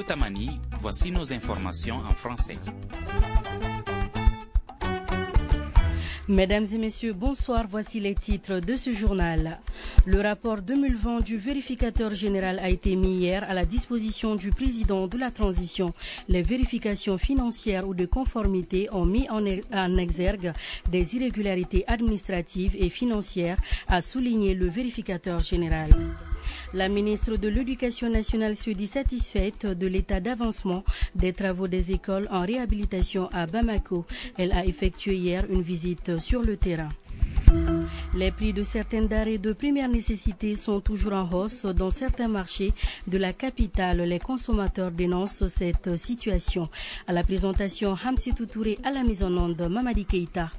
Tamani, voici nos informations en français. Mesdames et messieurs, bonsoir. Voici les titres de ce journal. Le rapport 2020 du vérificateur général a été mis hier à la disposition du président de la transition. Les vérifications financières ou de conformité ont mis en exergue des irrégularités administratives et financières, a souligné le vérificateur général. La ministre de l'Éducation nationale se dit satisfaite de l'état d'avancement des travaux des écoles en réhabilitation à Bamako. Elle a effectué hier une visite sur le terrain. Les prix de certaines denrées de première nécessité sont toujours en hausse dans certains marchés de la capitale. Les consommateurs dénoncent cette situation. À la présentation, Hamsitou Touré, à la mise en onde, Mamadi Keïta.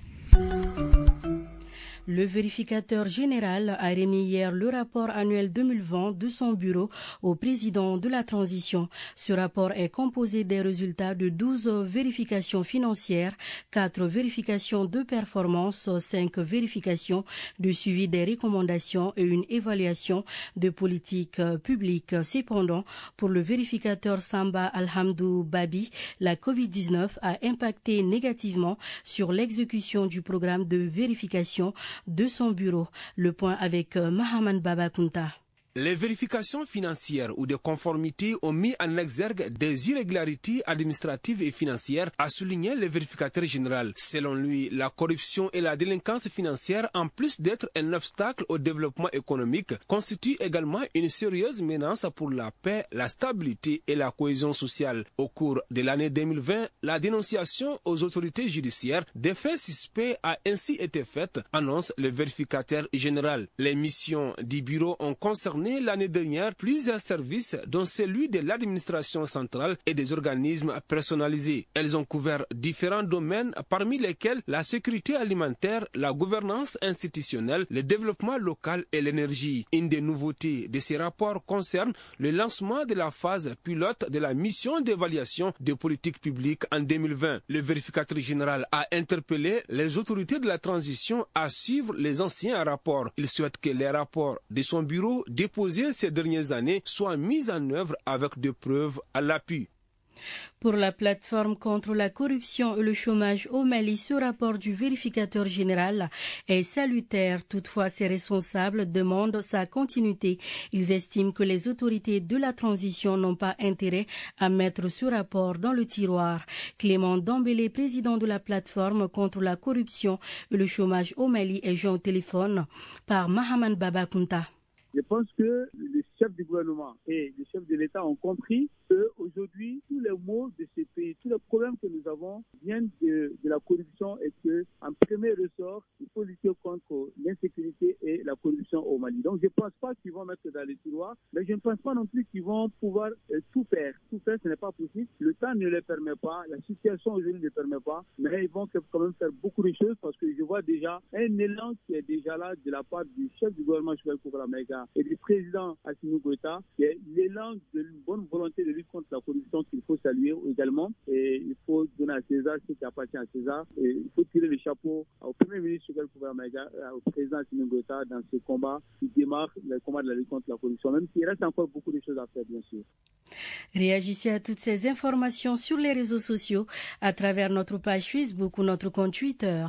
Le vérificateur général a remis hier le rapport annuel 2020 de son bureau au président de la transition. Ce rapport est composé des résultats de 12 vérifications financières, 4 vérifications de performance, 5 vérifications de suivi des recommandations et une évaluation de politique publique. Cependant, pour le vérificateur Samba Alhamdou Babi, la Covid-19 a impacté négativement sur l'exécution du programme de vérification de son bureau. Le point avec Mahaman Babakunta. Les vérifications financières ou de conformité ont mis en exergue des irrégularités administratives et financières, a souligné le vérificateur général. Selon lui, la corruption et la délinquance financière, en plus d'être un obstacle au développement économique, constituent également une sérieuse menace pour la paix, la stabilité et la cohésion sociale. Au cours de l'année 2020, la dénonciation aux autorités judiciaires des faits suspects a ainsi été faite, annonce le vérificateur général. Les missions du bureau ont concerné l'année dernière plusieurs services, dont celui de l'administration centrale et des organismes personnalisés. Elles ont couvert différents domaines, parmi lesquels la sécurité alimentaire, la gouvernance institutionnelle, le développement local et l'énergie. Une des nouveautés de ces rapports concerne le lancement de la phase pilote de la mission d'évaluation des politiques publiques en 2020. Le vérificateur général a interpellé les autorités de la transition à suivre les anciens rapports. Il souhaite que les rapports de son bureau déposés ces dernières années soient mis en œuvre avec des preuves à l'appui. Pour la plateforme contre la corruption et le chômage au Mali, ce rapport du vérificateur général est salutaire. Toutefois, ses responsables demandent sa continuité. Ils estiment que les autorités de la transition n'ont pas intérêt à mettre ce rapport dans le tiroir. Clément Dambélé, président de la plateforme contre la corruption et le chômage au Mali, est joint au téléphone par Mahaman Babakunta. Je pense que les chefs du gouvernement et les chefs de l'État ont compris qu'aujourd'hui, tous les maux de ces pays, tous les problèmes que nous avons viennent de la corruption et qu'en premier ressort, il faut lutter contre l'insécurité et la corruption au Mali. Donc je ne pense pas qu'ils vont mettre dans les tiroirs, mais je ne pense pas non plus qu'ils vont pouvoir tout faire. Tout faire, ce n'est pas possible. Le temps ne le permet pas, la situation aujourd'hui ne le permet pas, mais ils vont quand même faire beaucoup de choses parce que je vois déjà un élan qui est déjà là de la part du chef du gouvernement, Choguel Koukala Maïga, et du président Assimi Goïta, qui est l'élan d'une bonne volonté de lutte contre la corruption qu'il faut saluer également. Et il faut donner à César ce qui appartient à César. Et il faut tirer le chapeau au premier ministre Choguel Koukala Maïga, au président Assimi Goïta dans ce combat qui démarre, le combat de la lutte contre la corruption, même s'il reste encore beaucoup de choses à faire, bien sûr. Réagissez à toutes ces informations sur les réseaux sociaux à travers notre page Facebook ou notre compte Twitter.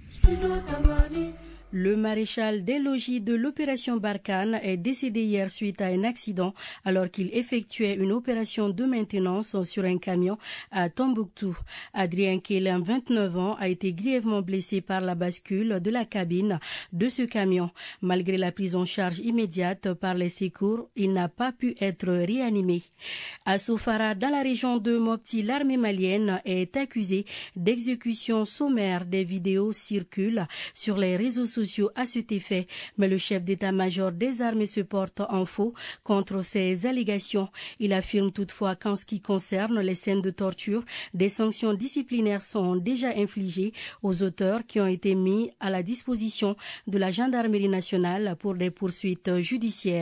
Le maréchal des logis de l'opération Barkhane est décédé hier suite à un accident alors qu'il effectuait une opération de maintenance sur un camion à Tombouctou. Adrien Kélin, 29 ans, a été grièvement blessé par la bascule de la cabine de ce camion. Malgré la prise en charge immédiate par les secours, il n'a pas pu être réanimé. À Sofara, dans la région de Mopti, l'armée malienne est accusée d'exécution sommaire. Des vidéos circulent sur les réseaux sociaux à cet effet, mais le chef d'état-major des armées se porte en faux contre ces allégations. Il affirme toutefois qu'en ce qui concerne les scènes de torture, des sanctions disciplinaires sont déjà infligées aux auteurs qui ont été mis à la disposition de la gendarmerie nationale pour des poursuites judiciaires.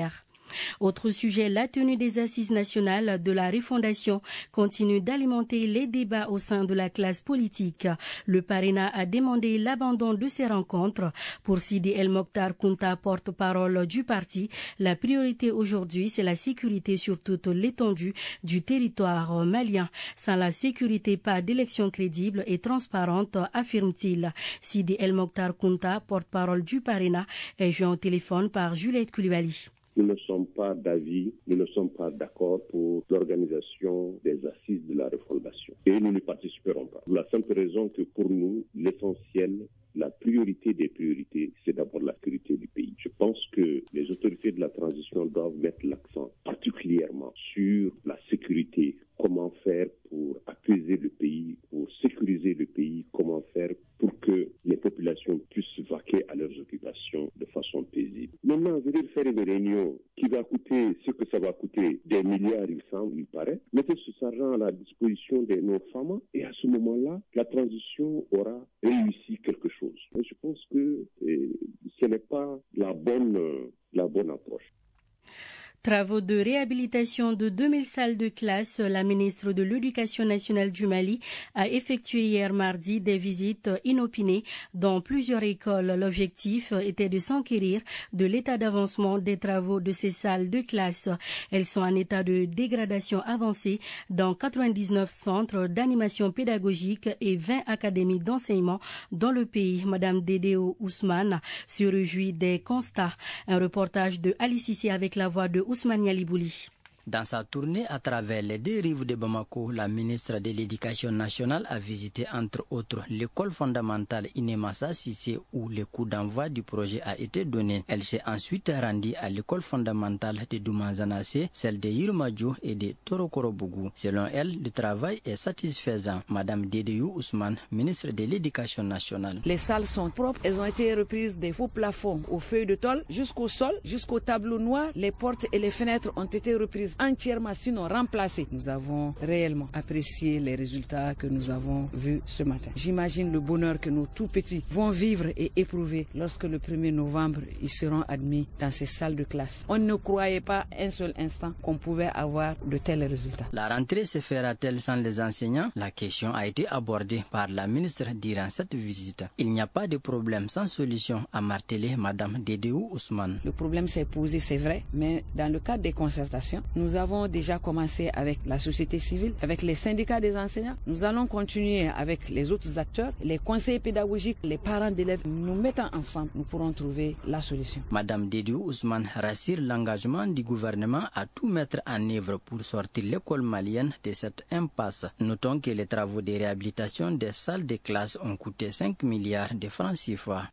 Autre sujet, la tenue des assises nationales de la refondation continue d'alimenter les débats au sein de la classe politique. Le Parena a demandé l'abandon de ces rencontres. Pour Sidi El Mokhtar Kounta, porte-parole du parti, la priorité aujourd'hui, c'est la sécurité sur toute l'étendue du territoire malien. Sans la sécurité, pas d'élection crédible et transparente, affirme-t-il. Sidi El Mokhtar Kounta, porte-parole du Parena, est joint au téléphone par Juliette Koulibaly. Nous ne sommes pas d'avis, nous ne sommes pas d'accord pour l'organisation des assises de la refondation. Et nous ne participerons pas. Pour la simple raison que pour nous, l'essentiel, la priorité des priorités, c'est d'abord la sécurité du pays. Je pense que les autorités de la transition doivent mettre l'accent particulièrement sur la sécurité. Comment faire pour apaiser le pays, pour sécuriser le pays, comment faire pour que les populations puissent vaquer à leurs occupations de façon paisible. Maintenant, venir faire une réunion qui va coûter ce que ça va coûter, des milliards, il paraît, mettez cet argent à la disposition de nos femmes et à ce moment-là, la transition aura réussi quelque chose. Et je pense que ce n'est pas la bonne approche. Travaux de réhabilitation de 2000 salles de classe, la ministre de l'Éducation nationale du Mali a effectué hier mardi des visites inopinées dans plusieurs écoles. L'objectif était de s'enquérir de l'état d'avancement des travaux de ces salles de classe. Elles sont en état de dégradation avancée dans 99 centres d'animation pédagogique et 20 académies d'enseignement dans le pays. Madame Dédéo Ousmane se réjouit des constats. Un reportage de Ali Cissé avec la voix de Ousmane Yalibouli. Dans sa tournée à travers les deux rives de Bamako, la ministre de l'Éducation nationale a visité entre autres l'école fondamentale Inemassa Sissé où le coup d'envoi du projet a été donné. Elle s'est ensuite rendue à l'école fondamentale de Doumanzanase, celle de Yirmadjo et de Torokorobougou. Selon elle, le travail est satisfaisant. Madame Dédéou Ousmane, ministre de l'Éducation nationale. Les salles sont propres, elles ont été reprises des faux plafonds aux feuilles de tôle jusqu'au sol, jusqu'au tableau noir. Les portes et les fenêtres ont été reprises entièrement, sinon remplacées. Nous avons réellement apprécié les résultats que nous avons vus ce matin. J'imagine le bonheur que nos tout petits vont vivre et éprouver lorsque le 1er novembre, ils seront admis dans ces salles de classe. On ne croyait pas un seul instant qu'on pouvait avoir de tels résultats. La rentrée se fera-t-elle sans les enseignants? La question a été abordée par la ministre durant cette visite. Il n'y a pas de problème sans solution, a martelé Madame Dédéou Ousmane. Le problème s'est posé, c'est vrai, mais dans le cadre des concertations, nous avons déjà commencé avec la société civile, avec les syndicats des enseignants. Nous allons continuer avec les autres acteurs, les conseillers pédagogiques, les parents d'élèves. Nous mettons ensemble, nous pourrons trouver la solution. Madame Dédéou Ousmane rassure l'engagement du gouvernement à tout mettre en œuvre pour sortir l'école malienne de cette impasse. Notons que les travaux de réhabilitation des salles de classe ont coûté 5 milliards de francs CFA.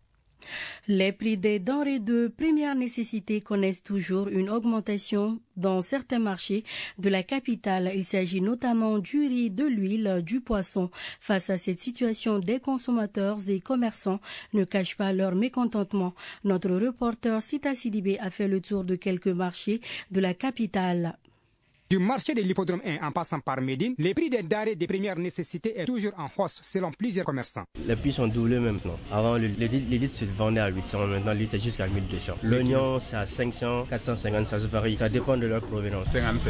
Les prix des denrées de première nécessité connaissent toujours une augmentation dans certains marchés de la capitale. Il s'agit notamment du riz, de l'huile, du poisson. Face à cette situation, des consommateurs et commerçants ne cachent pas leur mécontentement. Notre reporter Sita Sidibé a fait le tour de quelques marchés de la capitale. Du marché de l'hippodrome 1 en passant par Médine, les prix des denrées de première nécessité est toujours en hausse selon plusieurs commerçants. Les prix sont doublés maintenant. Avant, le litre se vendait à 800, maintenant le litre est jusqu'à 1200. L'oignon, c'est à 500, 450, ça se varie. Ça dépend de leur provenance.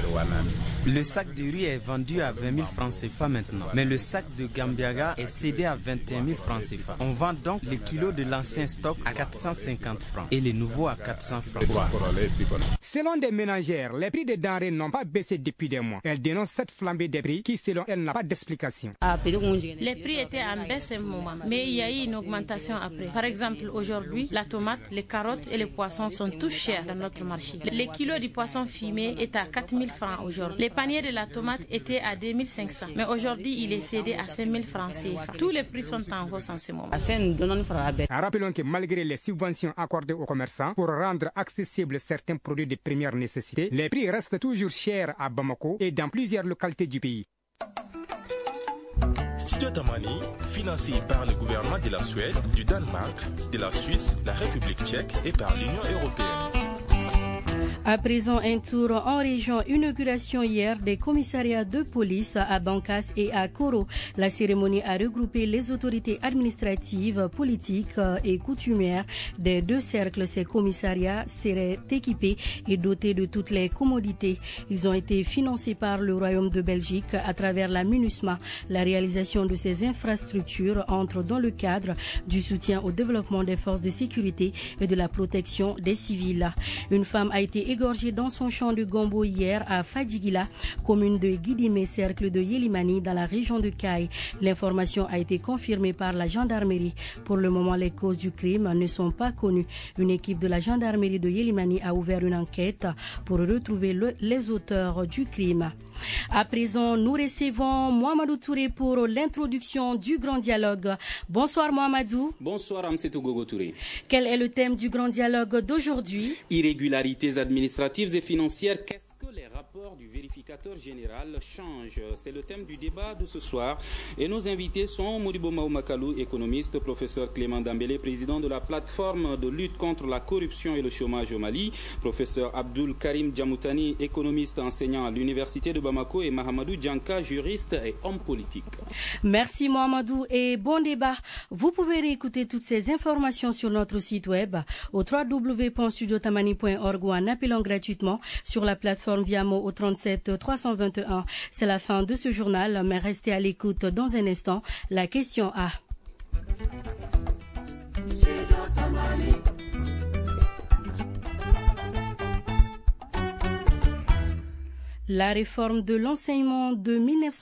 Le sac de riz est vendu à 20 000 francs CFA maintenant, mais le sac de Gambiaga est cédé à 21 000 francs CFA. On vend donc les kilos de l'ancien stock à 450 francs et les nouveaux à 400 francs. Selon des ménagères, les prix des denrées n'ont pas baissé depuis des mois. Elle dénonce cette flambée des prix qui, selon elle, n'a pas d'explication. Les prix étaient en baisse un moment, mais il y a eu une augmentation après. Par exemple, aujourd'hui, la tomate, les carottes et les poissons sont tous chers dans notre marché. Les kilos du poisson fumé est à 4 000 francs aujourd'hui. Les paniers de la tomate étaient à 2 500, mais aujourd'hui, il est cédé à 5 000 francs CFA. Tous les prix sont en hausse en ce moment. Rappelons que malgré les subventions accordées aux commerçants pour rendre accessibles certains produits de première nécessité, les prix restent toujours chers à Bamako et dans plusieurs localités du pays. Studio Tamani, financé par le gouvernement de la Suède, du Danemark, de la Suisse, la République tchèque et par l'Union européenne. À présent, un tour en région. Inauguration hier des commissariats de police à Bankas et à Koro. La cérémonie a regroupé les autorités administratives, politiques et coutumières des deux cercles. Ces commissariats seraient équipés et dotés de toutes les commodités. Ils ont été financés par le Royaume de Belgique à travers la MINUSMA. La réalisation de ces infrastructures entre dans le cadre du soutien au développement des forces de sécurité et de la protection des civils. Une femme a été égorgée dans son champ de Gombo hier à Fadjigila, commune de Guidimé, cercle de Yelimani, dans la région de Kaï. L'information a été confirmée par la gendarmerie. Pour le moment, les causes du crime ne sont pas connues. Une équipe de la gendarmerie de Yelimani a ouvert une enquête pour retrouver les auteurs du crime. À présent, nous recevons Mohamedou Touré pour l'introduction du grand dialogue. Bonsoir Mohamedou. Bonsoir Amsetou Gogo Touré. Quel est le thème du grand dialogue d'aujourd'hui? Irrégularités administratives et financières, qu'est-ce que les rapports du vérificateur général changent? C'est le thème du débat de ce soir. Et nos invités sont Modibo Maoumakalou, économiste, professeur Clément Dambélé, président de la plateforme de lutte contre la corruption et le chômage au Mali, professeur Abdul Karim Djamoutani, économiste enseignant à l'université de Bamako, et Mahamadou Djanka, juriste et homme politique. Merci Mohamedou et bon débat. Vous pouvez réécouter toutes ces informations sur notre site web au www.studiotamani.org ou en appelant gratuitement sur la plateforme Viamo au 37 321. C'est la fin de ce journal, mais restez à l'écoute dans un instant. La question A. La réforme de l'enseignement de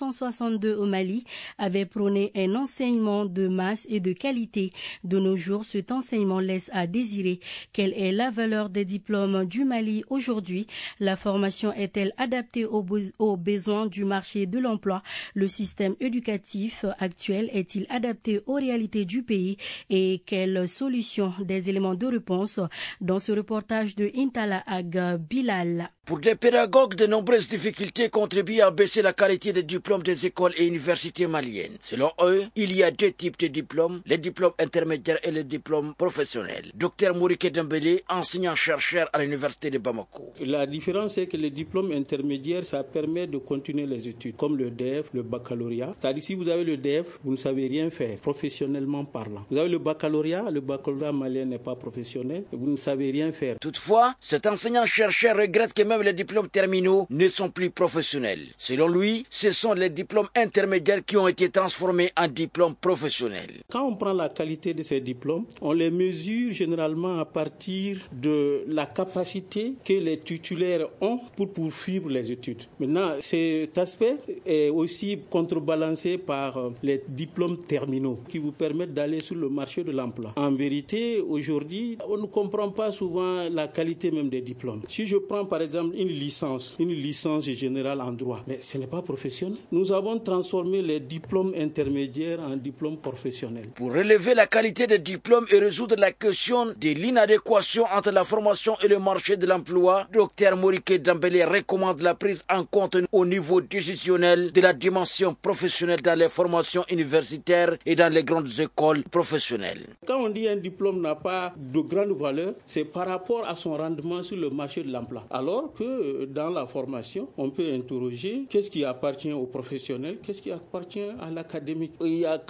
1962 au Mali avait prôné un enseignement de masse et de qualité. De nos jours, cet enseignement laisse à désirer. Quelle est la valeur des diplômes du Mali aujourd'hui? La formation est-elle adaptée aux besoins du marché de l'emploi? Le système éducatif actuel est-il adapté aux réalités du pays? Et quelles solutions? Des éléments de réponse dans ce reportage de Intala Ag Bilal. Pour des pédagogues, de nombreuses difficultés contribuent à baisser la qualité des diplômes des écoles et universités maliennes. Selon eux, il y a deux types de diplômes, les diplômes intermédiaires et les diplômes professionnels. Dr Mourike Dembélé, enseignant-chercheur à l'université de Bamako. La différence, c'est que les diplômes intermédiaires, ça permet de continuer les études, comme le DEF, le baccalauréat. C'est-à-dire, si vous avez le DEF, vous ne savez rien faire, professionnellement parlant. Vous avez le baccalauréat malien n'est pas professionnel, vous ne savez rien faire. Toutefois, cet enseignant-chercheur regrette que même les diplômes terminaux ne sont plus professionnels. Selon lui, ce sont les diplômes intermédiaires qui ont été transformés en diplômes professionnels. Quand on prend la qualité de ces diplômes, on les mesure généralement à partir de la capacité que les titulaires ont pour poursuivre les études. Maintenant, cet aspect est aussi contrebalancé par les diplômes terminaux qui vous permettent d'aller sur le marché de l'emploi. En vérité, aujourd'hui, on ne comprend pas souvent la qualité même des diplômes. Si je prends par exemple une licence générale en droit, mais ce n'est pas professionnel. Nous avons transformé les diplômes intermédiaires en diplômes professionnels. Pour relever la qualité des diplômes et résoudre la question de l'inadéquation entre la formation et le marché de l'emploi, Dr Mourike Dembélé recommande la prise en compte au niveau décisionnel de la dimension professionnelle dans les formations universitaires et dans les grandes écoles professionnelles. Quand on dit un diplôme n'a pas de grande valeur, c'est par rapport à son rendement sur le marché de l'emploi. Alors que dans la formation, on peut interroger qu'est-ce qui appartient aux professionnels, qu'est-ce qui appartient à l'académique. Il y a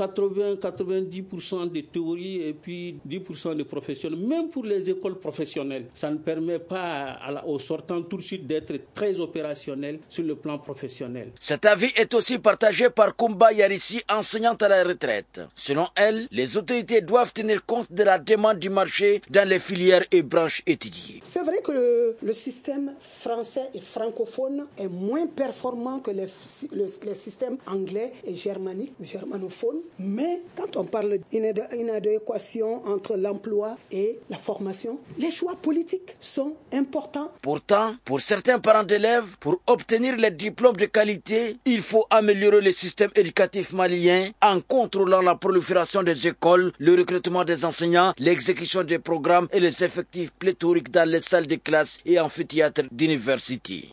80-90% de théorie et puis 10% de professionnels. Même pour les écoles professionnelles, ça ne permet pas aux sortants tout de suite d'être très opérationnels sur le plan professionnel. Cet avis est aussi partagé par Koumba Yarissi, enseignante à la retraite. Selon elle, les autorités doivent tenir compte de la demande du marché dans les filières et branches étudiées. C'est vrai que le système français et francophone est moins performant que les systèmes anglais et germanophones. Mais quand on parle d'une adéquation entre l'emploi et la formation, les choix politiques sont importants. Pourtant, pour certains parents d'élèves, pour obtenir les diplômes de qualité, il faut améliorer le système éducatif malien en contrôlant la prolifération des écoles, le recrutement des enseignants, l'exécution des programmes et les effectifs pléthoriques dans les salles de classe et amphithéâtres d'université.